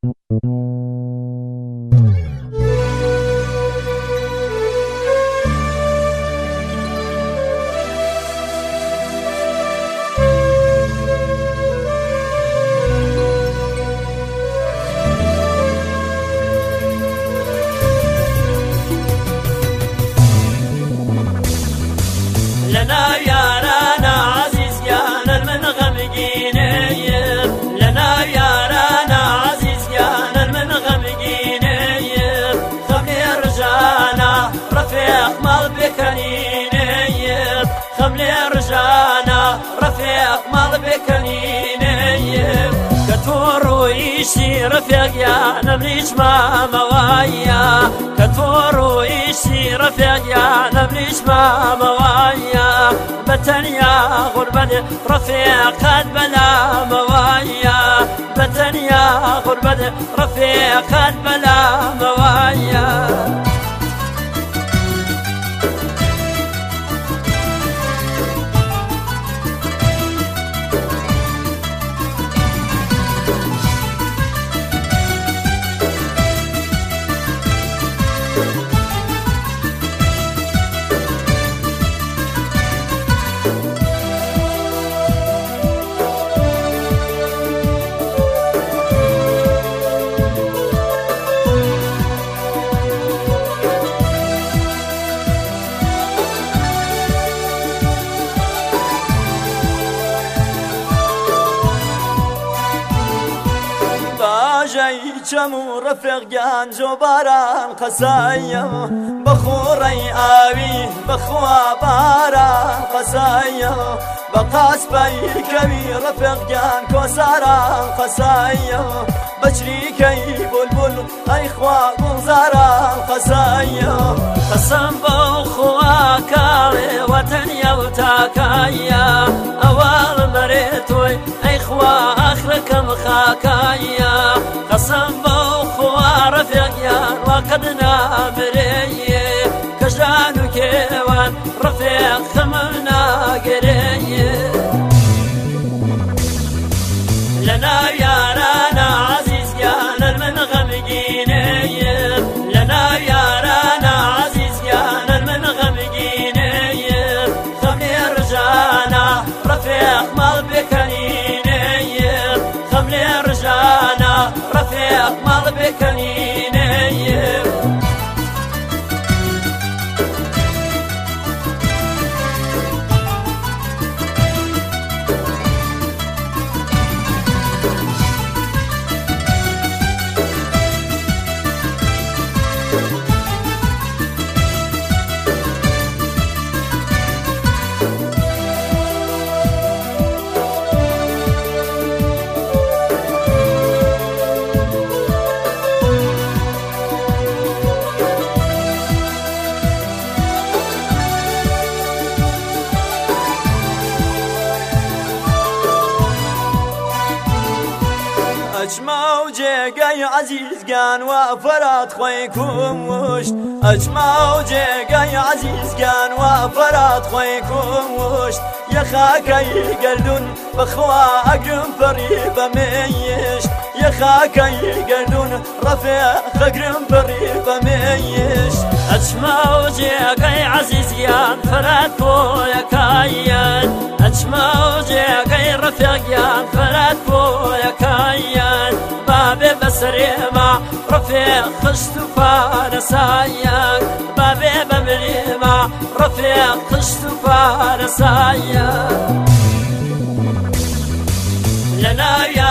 لنا يارانا عزيز يانا من غمقينيب لنا يارانا عزيز يانا من غمقينيب خملي رجانا رفيق مال بكنينيب خملي رجانا رفيق مال بكنينيب كتورو يشي رفيق يانا مليش ما موايا كتورو يشي رفيق يانا مليش ما موايا بتنيا غربة رفيق قد بلا موايا بتنيا غربة رفيق قد بلا موايا جاي جمو رفيق جانجو باران قسايا بخوري آوي بخوا باران قسايا بقاس باي كبير رفيق جان كوساران قسايا بشريكي بلبل اي خوا بنزاران قسايا قسم بخوا كاري وطنيا وتاكايا اول مريتوي اي خوا اخرك مخاكايا قسم بخوا رفيقيان وقدنا بريه كجان وكيوان رفيق خمنا قريه لنا يارانا عزيز يانا من غمقينيب لنا يارانا عزيز يانا من غمقينيب خملي رجانا رفيق مال بكنينيب خملي رجانا رفيق مال بكنينيب اجمع وجيقاي عزيز قان وفرات خويكم وشت اجمع وجيقاي عزيز قان وفرات خويكم وشت يا خاكي قردون بخوا اقرم فريبة ميشت يا خاكي قردون رفيق اقرم فريبة ميشت اجمع وجيقاي عزيز قان فرات خويا كاين اجمع وجيقاي رفيق قان فرات خويا كاين بابي بسريما رفيق خشت فارسايا بابي بمريما رفيق خشت فارسايا لنا